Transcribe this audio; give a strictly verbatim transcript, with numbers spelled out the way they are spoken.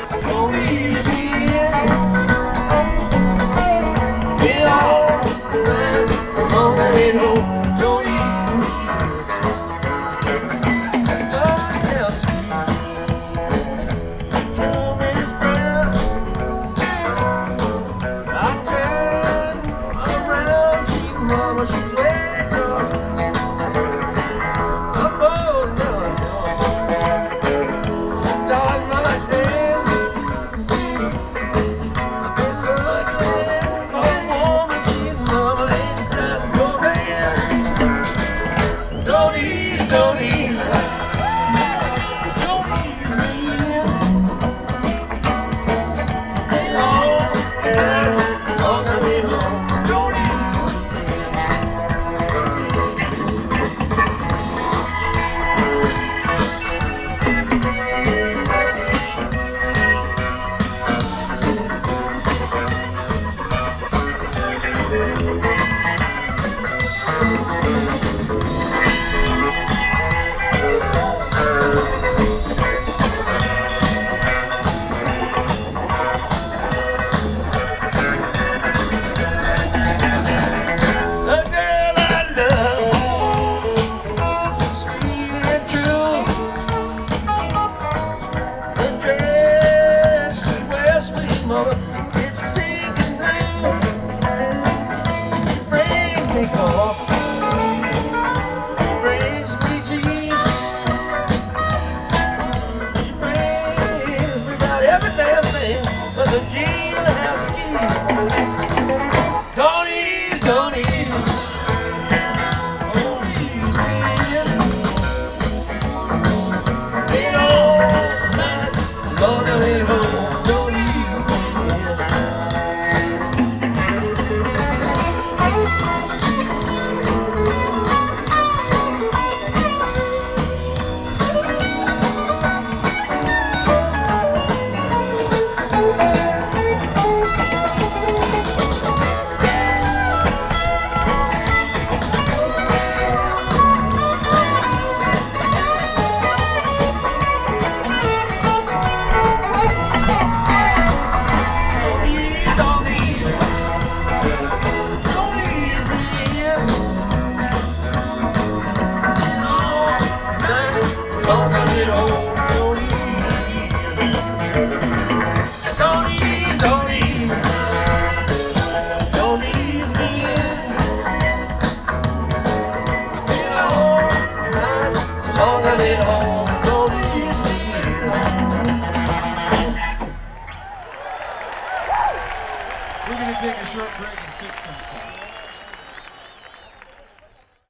Don't ease me in. Be all right, long I ain't home. Don't ease me in. Love down the street. Tell me to spread. I turn around, she mama, she's way across. I'm bold enough, darling, my life ends. I've been looking for a woman, she's mama, ain't got no hand. Don't ease, don't ease, don't ease me in. Oh, long I need home. Don't ease me mother, it's taking root. She brings me coffee, brings me tea. She brings me about every damn thing but the jailhouse key. Don't ease, don't ease, don't ease me in. Ain't all night, Lord, I ain't home. We're going to take a short break and fix some stuff.